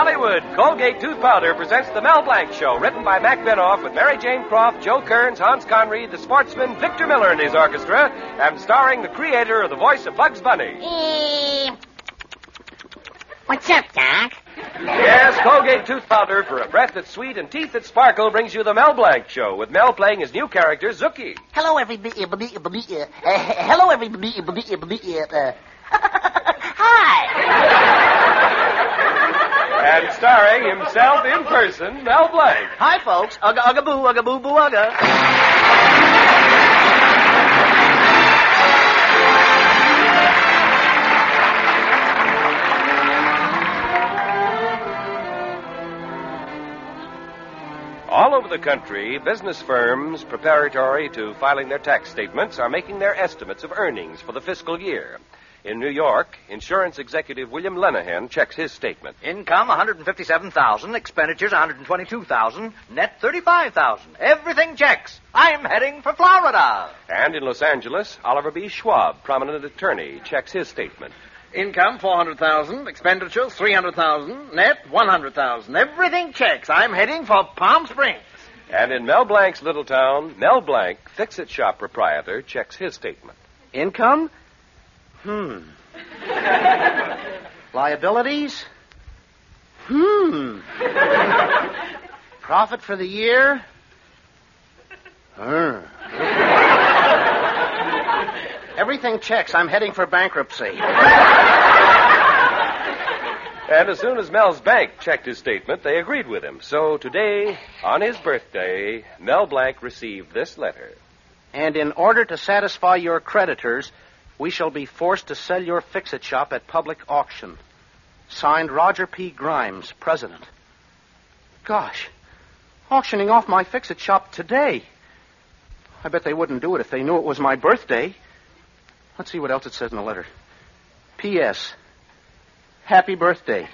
Hollywood, Colgate Tooth Powder presents The Mel Blanc Show, written by Mac Benoff with Mary Jane Croft, Joe Kearns, Hans Conried, the sportsman Victor Miller and his orchestra, and starring the creator of the voice of Bugs Bunny. What's up, Doc? Yes, Colgate Tooth Powder for a breath that's sweet and teeth that sparkle brings you The Mel Blanc Show, with Mel playing his new character, Zookie. Hello, everybody. Hello, everybody. Hi. And starring himself in person, Mel Blanc. Hi, folks. Ugga, ugga, boo, ugga, boo, boo, ugga. All over the country, business firms preparatory to filing their tax statements are making their estimates of earnings for the fiscal year. In New York, insurance executive William Lenahan checks his statement. Income, $157,000. Expenditures, $122,000. Net, $35,000. Everything checks. I'm heading for Florida. And in Los Angeles, Oliver B. Schwab, prominent attorney, checks his statement. Income, $400,000. Expenditures, $300,000. Net, $100,000. Everything checks. I'm heading for Palm Springs. And in Mel Blanc's little town, Mel Blanc, fix-it shop proprietor, checks his statement. Income? Liabilities? Profit for the year? Everything checks. I'm heading for bankruptcy. And as soon as Mel's bank checked his statement, they agreed with him. So today, on his birthday, Mel Blanc received this letter. And in order to satisfy your creditors, we shall be forced to sell your fix-it shop at public auction. Signed, Roger P. Grimes, President. Gosh, auctioning off my fix-it shop today. I bet they wouldn't do it if they knew it was my birthday. Let's see what else it says in the letter. P.S. Happy birthday.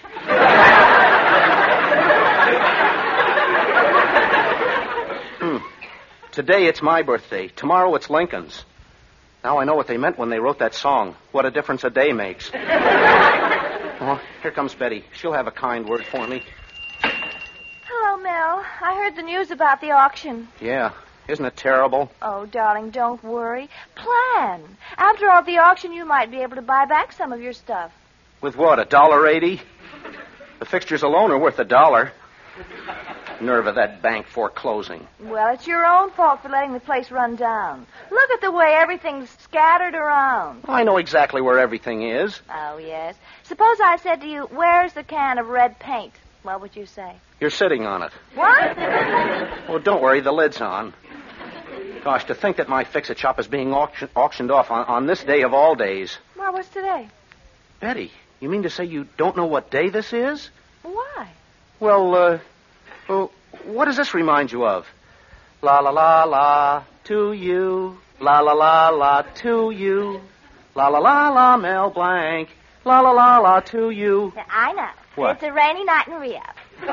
Today it's my birthday. Tomorrow it's Lincoln's. Now I know what they meant when they wrote that song. What a difference a day makes. Oh, here comes Betty. She'll have a kind word for me. Hello, Mel. I heard the news about the auction. Yeah. Isn't it terrible? Oh, darling, don't worry. Plan. After all the auction, you might be able to buy back some of your stuff. With what, $1.80? The fixtures alone are worth $1. Nerve of that bank foreclosing. Well, it's your own fault for letting the place run down. Look at the way everything's scattered around. I know exactly where everything is. Oh, yes. Suppose I said to you, where's the can of red paint? What would you say? You're sitting on it. What? Oh, don't worry, the lid's on. Gosh, to think that my fix-it shop is being auctioned off on this day of all days. Well, what's today? Betty, you mean to say you don't know what day this is? Why? Well, what does this remind you of? La la la la to you. La la la la to you. La la la la Mel Blanc. La la la la to you. I know. What? It's a rainy night in Rio.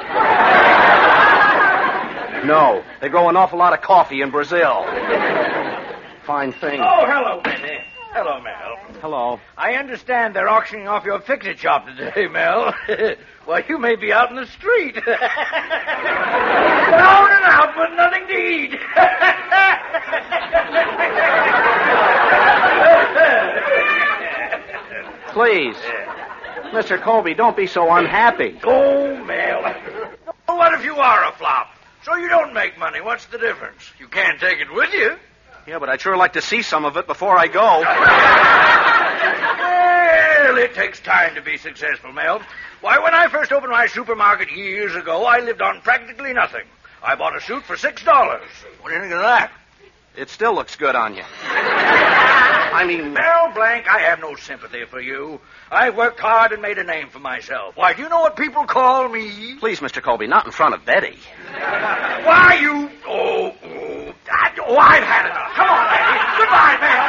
No, they grow an awful lot of coffee in Brazil. Fine thing. Oh, hello, Benny. Hello, Mel. Hello. I understand they're auctioning off your fix-it shop today, Mel. Well, you may be out in the street. Down and out with nothing to eat. Please. Mr. Colby, don't be so unhappy. Oh, Mel. Well, what if you are a flop? So you don't make money. What's the difference? You can't take it with you. Yeah, but I'd sure like to see some of it before I go. Well, it takes time to be successful, Mel. Why, when I first opened my supermarket years ago, I lived on practically nothing. I bought a suit for $6. What do you think of that? It still looks good on you. I mean... Mel Blanc, I have no sympathy for you. I've worked hard and made a name for myself. Why, do you know what people call me? Please, Mr. Colby, not in front of Betty. Why, you... I've had enough. Come on, lady. Goodbye, Mel.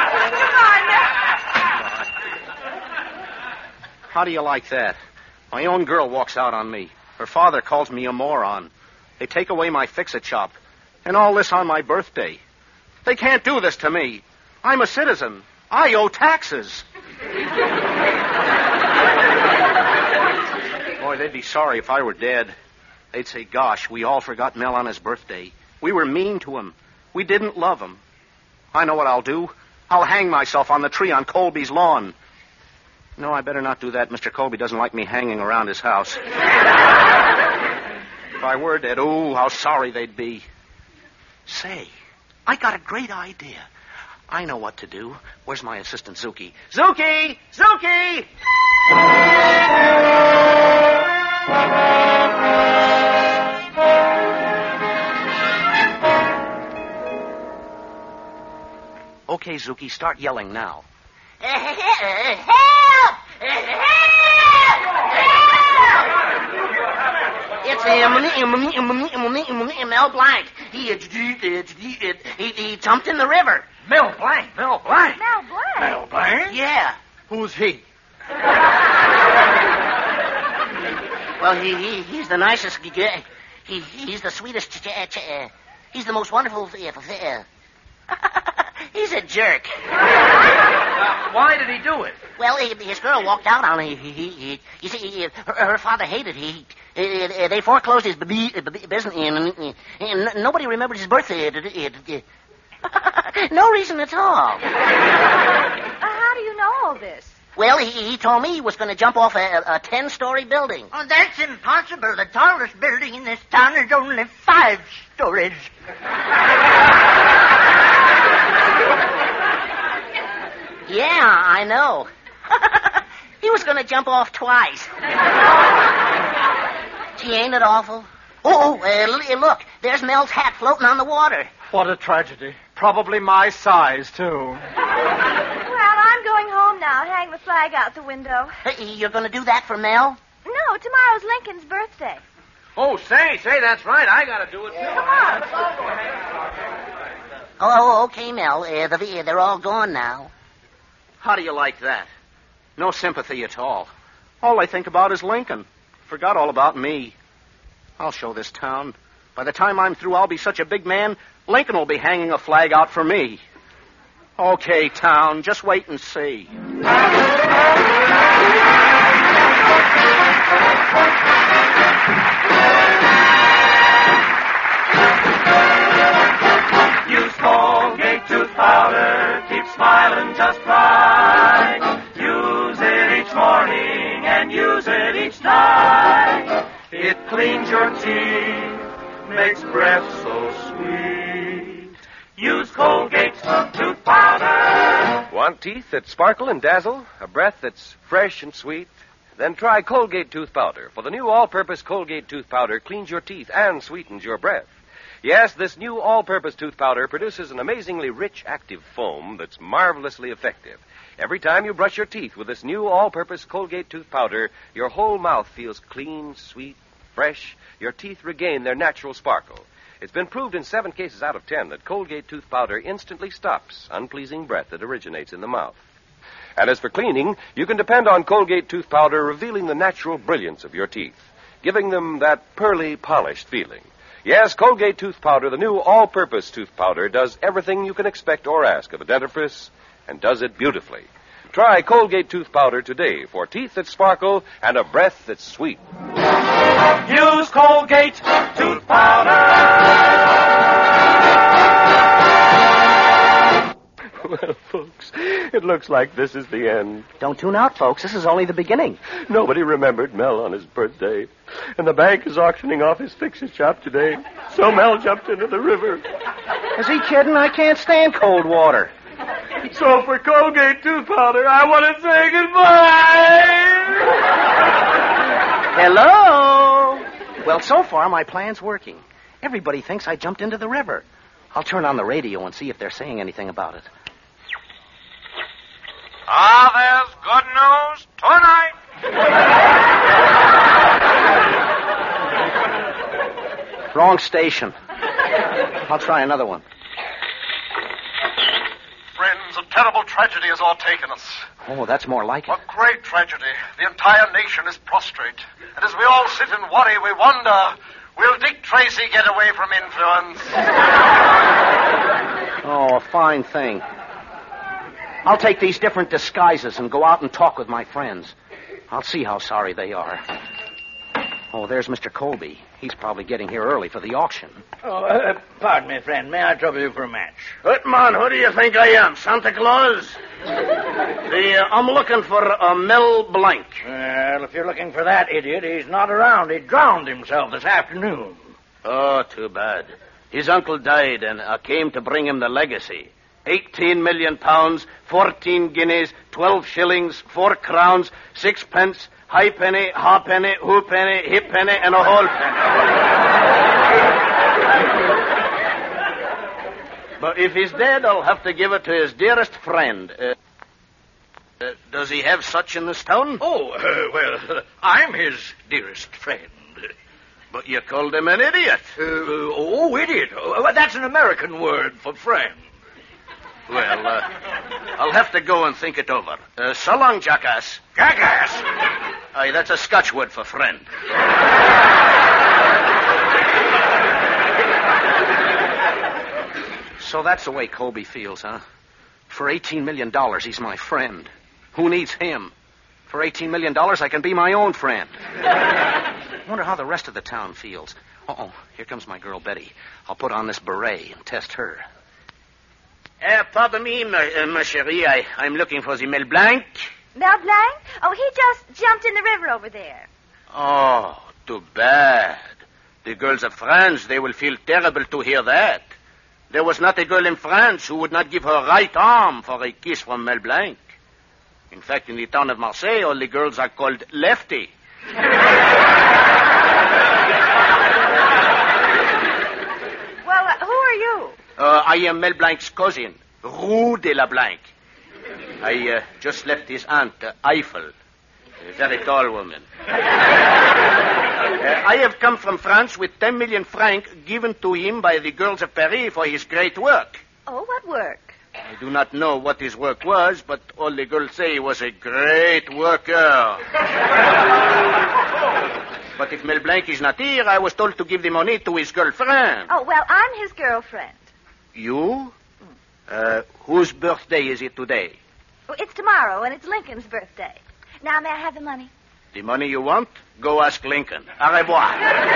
Goodbye, Mel. How do you like that? My own girl walks out on me. Her father calls me a moron. They take away my fix-it shop. And all this on my birthday. They can't do this to me. I'm a citizen. I owe taxes. Oh, Boy, they'd be sorry if I were dead. They'd say, gosh, we all forgot Mel on his birthday. We were mean to him. We didn't love him. I know what I'll do. I'll hang myself on the tree on Colby's lawn. No, I better not do that. Mr. Colby doesn't like me hanging around his house. If I were dead, oh, how sorry they'd be. Say, I got a great idea. I know what to do. Where's my assistant, Zuki? Zuki! Zuki! Okay, Zuki, start yelling now. Help! It's Mel Blanc. He jumped in the river. Mel Blanc. Mel Blanc? Mel Blanc? Yeah. Who's he? Well, he's the nicest. He's the sweetest. He's the most wonderful. He's a jerk. Why did he do it? Well, his girl walked out on him. You see, her father hated him. They foreclosed his business, and nobody remembered his birthday. No reason at all. How do you know all this? Well, he told me he was going to jump off a 10-story building. Oh, that's impossible. The tallest building in this town is only 5 stories. Yeah, I know. He was going to jump off twice. Gee, ain't it awful? Look, there's Mel's hat floating on the water. What a tragedy. Probably my size, too. Well, I'm going home now. Hang the flag out the window. You're going to do that for Mel? No, tomorrow's Lincoln's birthday. Oh, say, that's right. I got to do it, too. Come on. Oh, okay, Mel. They're all gone now. How do you like that? No sympathy at all. All I think about is Lincoln. Forgot all about me. I'll show this town. By the time I'm through, I'll be such a big man, Lincoln will be hanging a flag out for me. Okay, town, just wait and see. Use Colgate tooth powder, keep smiling just right. Use it each morning and use it each night. It cleans your teeth, makes breath so sweet. Use Colgate tooth powder. Want teeth that sparkle and dazzle? A breath that's fresh and sweet? Then try Colgate tooth powder. For the new all-purpose Colgate tooth powder cleans your teeth and sweetens your breath. Yes, this new all-purpose tooth powder produces an amazingly rich, active foam that's marvelously effective. Every time you brush your teeth with this new all-purpose Colgate tooth powder, your whole mouth feels clean, sweet, fresh. Your teeth regain their natural sparkle. It's been proved in 7 cases out of 10 that Colgate tooth powder instantly stops unpleasing breath that originates in the mouth. And as for cleaning, you can depend on Colgate tooth powder revealing the natural brilliance of your teeth, giving them that pearly, polished feeling. Yes, Colgate tooth powder, the new all-purpose tooth powder, does everything you can expect or ask of a dentifrice, and does it beautifully. Try Colgate tooth powder today for teeth that sparkle and a breath that's sweet. Use Colgate tooth powder. Well, folks, it looks like this is the end. Don't tune out, folks. This is only the beginning. Nobody remembered Mel on his birthday. And the bank is auctioning off his fix-it shop today. So Mel jumped into the river. Is he kidding? I can't stand cold water. So for Colgate tooth powder, I want to say goodbye. Hello? Well, so far, my plan's working. Everybody thinks I jumped into the river. I'll turn on the radio and see if they're saying anything about it. There's good news tonight. Wrong station. I'll try another one. Friends, a terrible tragedy has overtaken us. Oh, that's more like it. A great tragedy. The entire nation is prostrate. And as we all sit and worry, we wonder, will Dick Tracy get away from influence? Oh, a fine thing. I'll take these different disguises and go out and talk with my friends. I'll see how sorry they are. Oh, there's Mr. Colby. He's probably getting here early for the auction. Oh, pardon me, friend. May I trouble you for a match? Man, who do you think I am, Santa Claus? I'm looking for Mel Blanc. Well, if you're looking for that idiot, he's not around. He drowned himself this afternoon. Oh, too bad. His uncle died, and I came to bring him the legacy. 18 million pounds, 14 guineas, 12 shillings, 4 crowns, 6 pence, halfpenny, halfpenny, hooppenny, hippenny, and a whole penny. But if he's dead, I'll have to give it to his dearest friend. Does he have such in this town? Oh, well, I'm his dearest friend. But you called him an idiot. Idiot. Oh, that's an American word for friend. Well, I'll have to go and think it over. So long, jackass. Jackass? Aye, that's a Scotch word for friend. So that's the way Colby feels, huh? For $18 million, he's my friend. Who needs him? For $18 million, I can be my own friend. I wonder how the rest of the town feels. Uh-oh, here comes my girl Betty. I'll put on this beret and test her. Pardon me, ma chérie. I'm looking for the Mel Blanc. Mel Blanc? Oh, he just jumped in the river over there. Oh, too bad. The girls of France, they will feel terrible to hear that. There was not a girl in France who would not give her right arm for a kiss from Mel Blanc. In fact, in the town of Marseille, all the girls are called Lefty. Well, who are you? I am Mel Blanc's cousin, Roux de la Blanc. I just left his aunt, Eiffel, a very tall woman. I have come from France with 10 million francs given to him by the girls of Paris for his great work. Oh, what work? I do not know what his work was, but all the girls say he was a great worker. But if Mel Blanc is not here, I was told to give the money to his girlfriend. Oh, well, I'm his girlfriend. You? Whose birthday is it today? Oh, it's tomorrow, and it's Lincoln's birthday. Now, may I have the money? The money you want? Go ask Lincoln. Au revoir.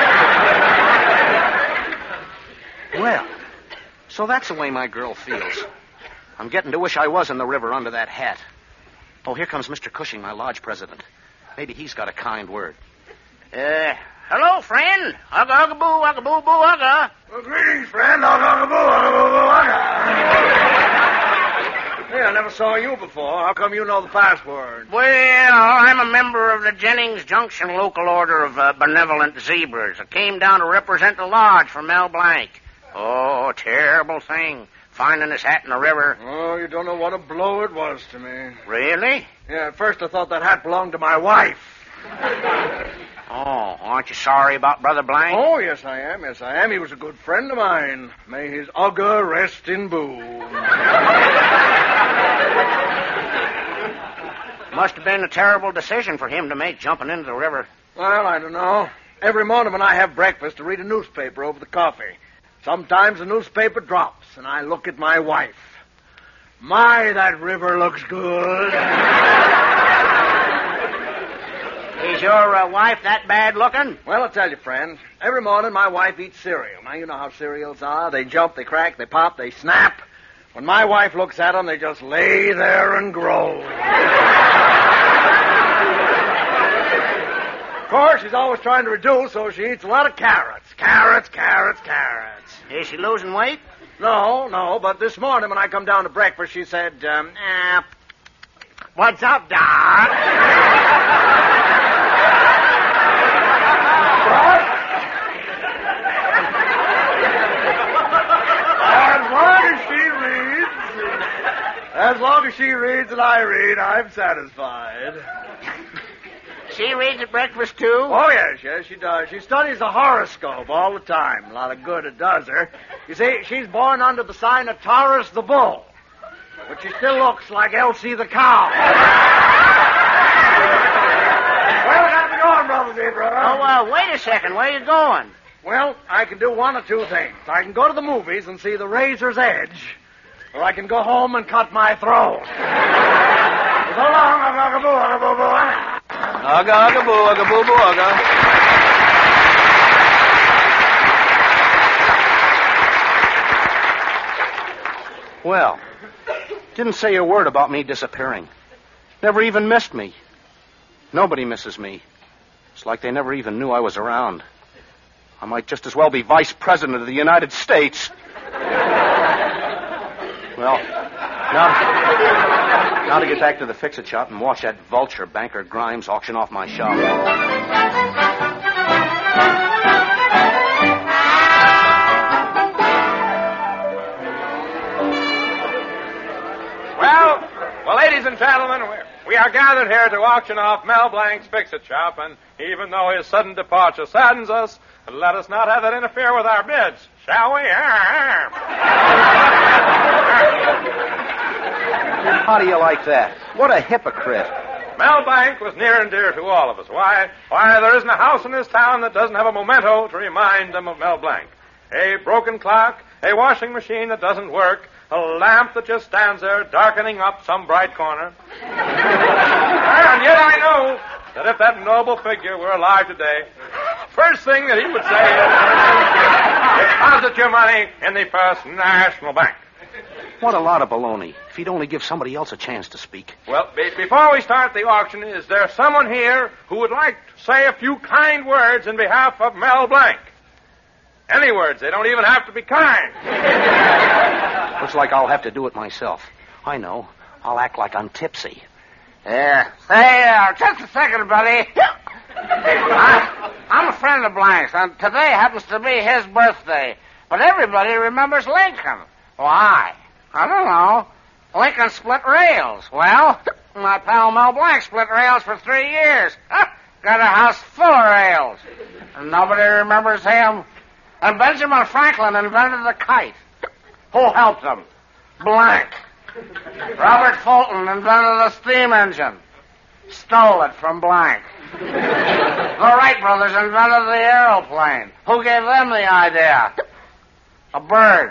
Well, so that's the way my girl feels. I'm getting to wish I was in the river under that hat. Oh, here comes Mr. Cushing, my lodge president. Maybe he's got a kind word. Hello, friend. Ugga, ugga, boo, ugga, boo, boo, ugga. Well, greetings, friend. Ugga, ugga, boo, ugga, boo, boo, ugga. Hey, I never saw you before. How come you know the password? Well, I'm a member of the Jennings Junction Local Order of Benevolent Zebras. I came down to represent the lodge for Mel Blanc. Oh, terrible thing. Finding his hat in the river. Oh, you don't know what a blow it was to me. Really? Yeah, at first I thought that hat belonged to my wife. Oh, aren't you sorry about Brother Blanc? Oh, yes, I am. Yes, I am. He was a good friend of mine. May his ugga rest in boom. Must have been a terrible decision for him to make, jumping into the river. Well, I don't know. Every morning when I have breakfast, I read a newspaper over the coffee. Sometimes the newspaper drops, and I look at my wife. My, that river looks good. Is your wife that bad looking? Well, I'll tell you, friend. Every morning my wife eats cereal. Now, you know how cereals are. They jump, they crack, they pop, they snap. When my wife looks at them, they just lay there and grow. Of course, she's always trying to reduce, so she eats a lot of carrots. Carrots. Is she losing weight? No, but this morning when I come down to breakfast, she said, what's up, Doc? As long as she reads and I read, I'm satisfied. She reads at breakfast, too? Oh, yes, she does. She studies the horoscope all the time. A lot of good it does her. You see, she's born under the sign of Taurus the bull, but she still looks like Elsie the cow. Well, got me going, Brother Zebra. Oh, wait a second. Where are you going? Well, I can do one of two things. I can go to the movies and see The Razor's Edge, or I can go home and cut my throat. So long, ugga, ugga, boo, ugga, boo, boo, ugga. Ugga, ugga, boo, ugga, boo, boo, ugga. Well, didn't say a word about me disappearing. Never even missed me. Nobody misses me. It's like they never even knew I was around. I might just as well be vice president of the United States. Well, now to get back to the fix-it shop and watch that vulture, Banker Grimes, auction off my shop. Well, ladies and gentlemen, we are gathered here to auction off Mel Blanc's fix-it shop, and even though his sudden departure saddens us, let us not have it interfere with our bids, shall we? How do you like that? What a hypocrite. Mel Blanc was near and dear to all of us. Why, there isn't a house in this town that doesn't have a memento to remind them of Mel Blanc. A broken clock, a washing machine that doesn't work, a lamp that just stands there darkening up some bright corner. And yet I know that if that noble figure were alive today, first thing that he would say is, deposit your money in the First National Bank. What a lot of baloney. If he'd only give somebody else a chance to speak. Well, before we start the auction, is there someone here who would like to say a few kind words in behalf of Mel Blanc? Any words. They don't even have to be kind. Looks like I'll have to do it myself. I know. I'll act like I'm tipsy. Yeah. Just a second, buddy. I'm a friend of Blanc's, and today happens to be his birthday. But everybody remembers Lincoln. Why? I don't know. Lincoln split rails. Well, my pal Mel Blanc split rails for 3 years. Got a house full of rails. And nobody remembers him. And Benjamin Franklin invented the kite. Who helped him? Blanc. Robert Fulton invented the steam engine. Stole it from Blanc. The Wright brothers invented the aeroplane. Who gave them the idea? A bird.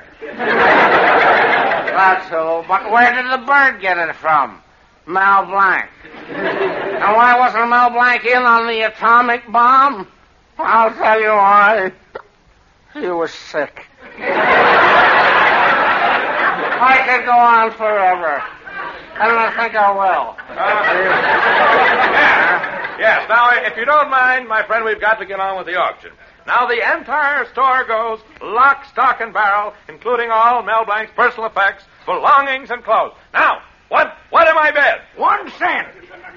That's who. But where did the bird get it from? Mel Blanc. And why wasn't Mel Blanc in on the atomic bomb? I'll tell you why. He was sick. I could go on forever. And I think I will. Yes. Now, if you don't mind, my friend, we've got to get on with the auction. Now, the entire store goes lock, stock, and barrel, including all Mel Blanc's personal effects, belongings, and clothes. Now, what am I bid? 1 cent.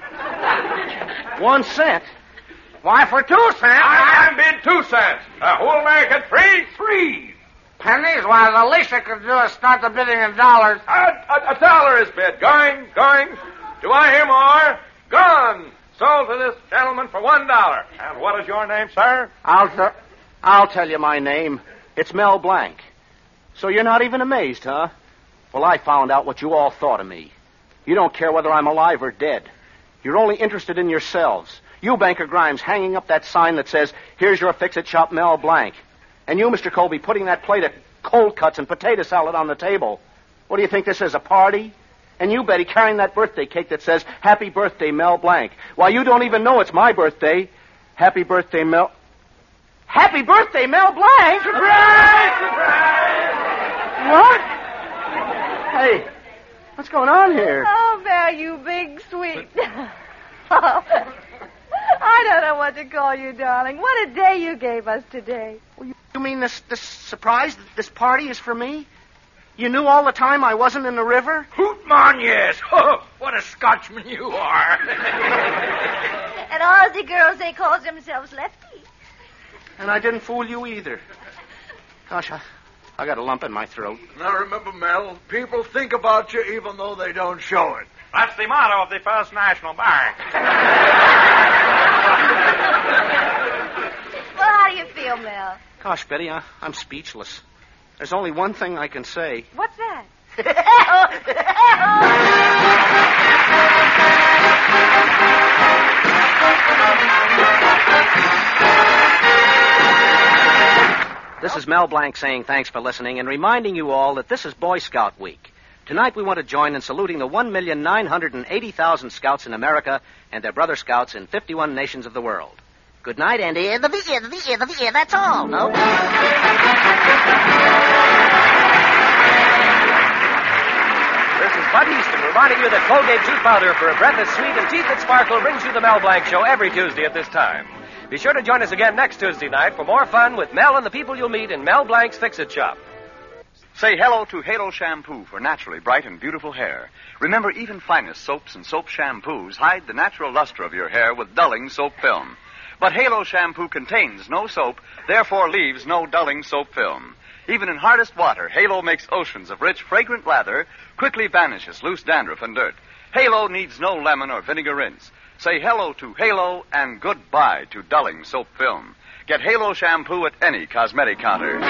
1 cent? Why, for 2 cents? I bid 2 cents. Who'll make it free? 3. Pennies? Why, the least I could do is start the bidding in dollars. A dollar is bid. Going. Do I hear more? Gone. Sold to this gentleman for $1. And what is your name, sir? I'll tell you my name. It's Mel Blanc. So you're not even amazed, huh? Well, I found out what you all thought of me. You don't care whether I'm alive or dead. You're only interested in yourselves. You, Banker Grimes, hanging up that sign that says, "Here's your fix-it shop, Mel Blanc." And you, Mr. Colby, putting that plate of cold cuts and potato salad on the table. What do you think this is, a party? And you, Betty, carrying that birthday cake that says, "Happy birthday, Mel Blanc." Why, you don't even know it's my birthday. Happy birthday, Mel... Happy birthday, Mel Blanc! Surprise! Surprise! What? Hey, what's going on here? Oh, Mel, you big sweet. I don't know what to call you, darling. What a day you gave us today. You mean this surprise, this party is for me? You knew all the time I wasn't in the river? Hoot mon, yes. Oh, what a Scotchman you are. And all the girls, they call themselves lefties. And I didn't fool you either. Gosh, I got a lump in my throat. Now remember, Mel, people think about you even though they don't show it. That's the motto of the First National Bank. Well, how do you feel, Mel? Gosh, Betty, I'm speechless. There's only one thing I can say. What's that? This is Mel Blanc saying thanks for listening and reminding you all that this is Boy Scout Week. Tonight we want to join in saluting the 1,980,000 scouts in America and their brother scouts in 51 nations of the world. Good night, Andy. That's all. No? this is Bud Easton reminding you that Colgate Tooth Powder for a breath as sweet and teeth that sparkle brings you the Mel Blanc Show every Tuesday at this time. Be sure to join us again next Tuesday night for more fun with Mel and the people you'll meet in Mel Blanc's Fix-It Shop. Say hello to Halo Shampoo for naturally bright and beautiful hair. Remember, even finest soaps and soap shampoos hide the natural luster of your hair with dulling soap film. But Halo Shampoo contains no soap, therefore leaves no dulling soap film. Even in hardest water, Halo makes oceans of rich, fragrant lather, quickly vanishes loose dandruff and dirt. Halo needs no lemon or vinegar rinse. Say hello to Halo and goodbye to dulling soap film. Get Halo Shampoo at any cosmetic counter.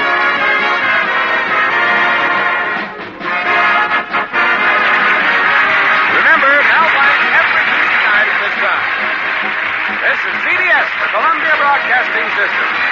Remember, Mel Blanc every Tuesday night at this time. This is CBS, the Columbia Broadcasting System.